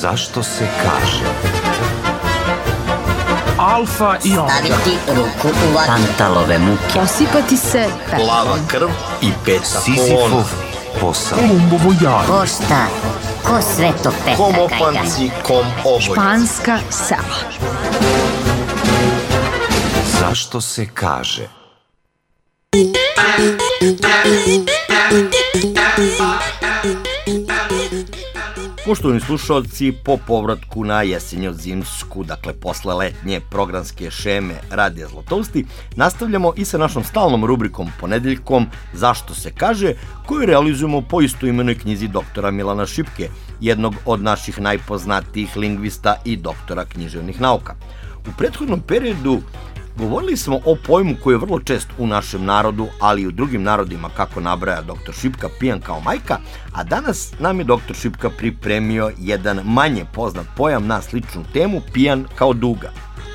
Zašto se kaže? Alfa i omega. Staviti ruku u vatru. Pantalove muke. Osipati se pepelom. Plava krv i peta Sizifov kolona. posao. Kolumbovo jaje. Ko šta? Ko sve to peta Kom kajga? opanci, kom oboj. Španska sela. Zašto se kaže? Poštovani slušalci, po povratku na jesenjo-zimsku, dakle posle letnje programske šeme Radija Zlatousti, nastavljamo i sa našom stalnom rubrikom Ponedeljkom Zašto se kaže, koju realizujemo po istoimenoj knjizi doktora Milana Šipke, jednog od naših najpoznatijih lingvista i doktora književnih nauka. U prethodnom periodu govorili smo o pojmu koji je vrlo čest u našem narodu, ali i u drugim narodima, kako nabraja dr. Šipka, pijan kao majka, a danas nam je dr. Šipka pripremio jedan manje poznat pojam na sličnu temu, pijan kao duga.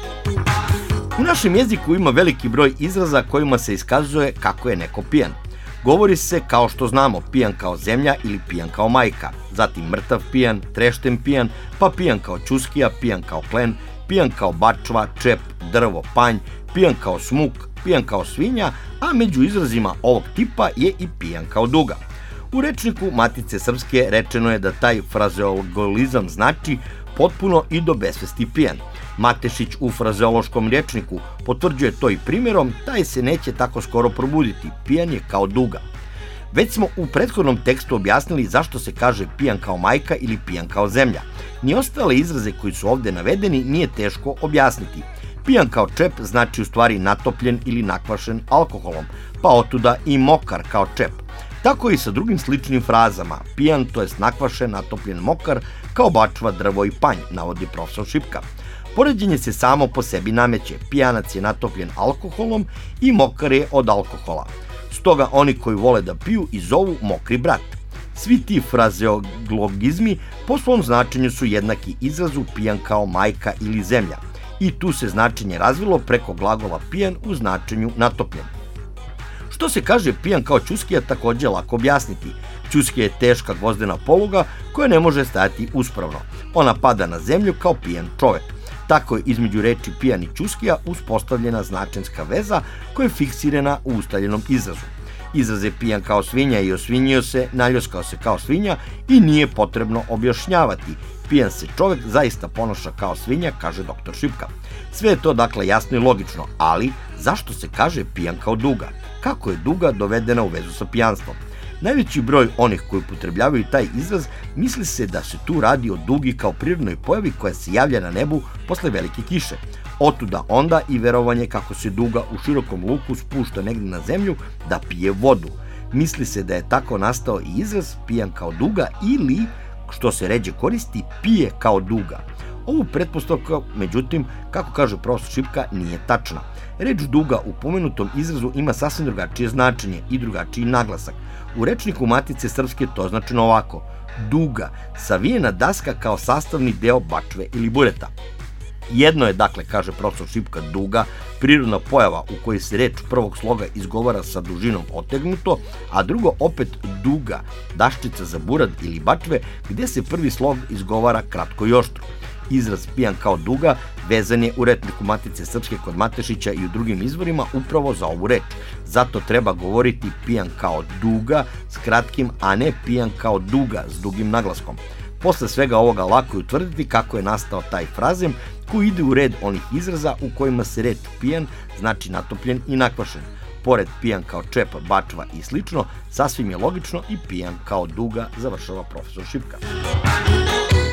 U našem jeziku ima veliki broj izraza kojima se iskazuje kako je neko pijan. Govori se, kao što znamo, pijan kao zemlja ili pijan kao majka, zatim mrtav pijan, trešten pijan, pa pijan kao ćuskija, pijan kao klen, pijan kao bačva, čep, drvo, panj, pijan kao smuk, pijan kao svinja, a među izrazima ovog tipa je i pijan kao duga. U rečniku Matice Srpske rečeno je da taj frazeologizam znači potpuno i do besvesti pijan. Matešić u frazeološkom rečniku potvrđuje to i primjerom, taj se neće tako skoro probuditi, pijan je kao duga. Već smo u prethodnom tekstu objasnili zašto se kaže pijan kao majka ili pijan kao zemlja. Ni ostale izraze koji su ovde navedeni nije teško objasniti. Pijan kao čep znači u stvari natopljen ili nakvašen alkoholom, pa otuda i mokar kao čep. Tako i sa drugim sličnim frazama. Pijan, to jest nakvašen, natopljen mokar, kao bačva, drvo i panj, navodi profesor Šipka. Poređenje se samo po sebi nameće. Pijanac je natopljen alkoholom i mokar je od alkohola. Stoga oni koji vole da piju i zovu mokri brat. Svi ti frazeologizmi po svom značenju su jednaki izrazu pijan kao majka ili zemlja. I tu se značenje razvilo preko glagola pijan u značenju natopljen. Što se kaže pijan kao ćuskija takođe je lako objasniti. Ćuskija je teška gvozdena poluga koja ne može stajati uspravno. Ona pada na zemlju kao pijan čovek. Tako je između reči pijan i ćuskija uspostavljena značenska veza koja je fiksirana u ustaljenom izrazu. Izraz je pijan kao svinja i osvinjio se, naljoskao se kao svinja i nije potrebno objašnjavati. Pijan se čovek zaista ponaša kao svinja, kaže dr. Šipka. Sve je to dakle jasno i logično, ali zašto se kaže pijan kao duga? Kako je duga dovedena u vezu sa pijanstvom? Najveći broj onih koji upotrebljavaju taj izraz misli se da se tu radi o dugi kao prirodnoj pojavi koja se javlja na nebu posle velike kiše. Otuda onda i verovanje kako se duga u širokom luku spušta negdje na zemlju da pije vodu. Misli se da je tako nastao i izraz pijan kao duga ili, što se ređe koristi, pije kao duga. Ovu pretpostavku, međutim, kako kaže profesor Šipka, nije tačna. Reč duga u pomenutom izrazu ima sasvim drugačije značenje i drugačiji naglasak. U rečniku Matice Srpske to značeno ovako: duga, savijena daska kao sastavni deo bačve ili bureta. Jedno je, dakle, kaže profesor Šipka, duga, prirodna pojava u kojoj se reč prvog sloga izgovara sa dužinom otegnuto, a drugo opet duga, daščica za burad ili bačve, gde se prvi slog izgovara kratko i oštro. Izraz pijan kao duga vezan je u rečniku Matice Srpske kod Matešića i u drugim izvorima upravo za ovu reč. Zato treba govoriti pijan kao duga s kratkim, a ne pijan kao duga s dugim naglaskom. Posle svega ovoga lako je utvrditi kako je nastao taj frazem koji ide u red onih izraza u kojima se reč pijan znači natopljen i nakvašen. Pored pijan kao čep, bačva i slično, sasvim je logično i pijan kao duga, završava profesor Šipka.